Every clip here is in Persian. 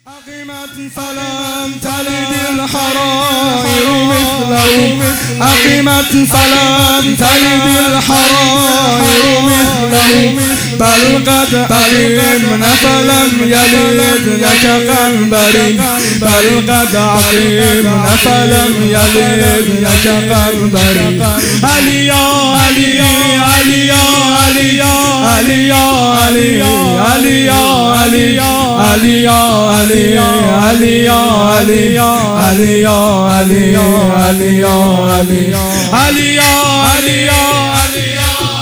أقمت فلم تلد الحرائر مثله أقمت فلم تلد الحرائر مثله بل قد أقمنا فلم يلد لك قنبري بل قد أقمنا فلم يلد لك قنبري علي يا علي علي يا علي يا علي يا علي علي يا علي علي يا علي علي يا علي علي يا علي علي يا علي علي يا علي علي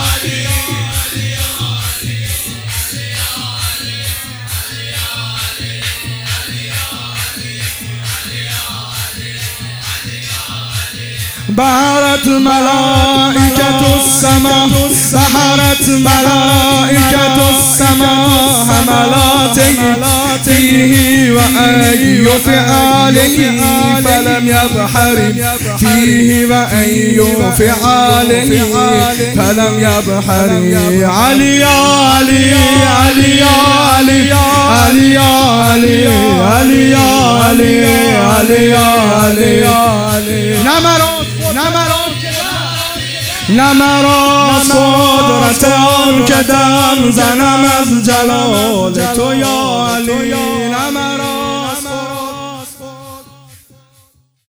بحرت ملائكة السماء بحرت ملائكة السماء حملاته فيه وأي فعاله فلم يبحر فيه وأي فعاله فلم يبحر علي يا علي علي يا علي علي يا علي علي يا علي علي يا علي نمرات قدرت آن که دم زنم از جلال تو یا علی.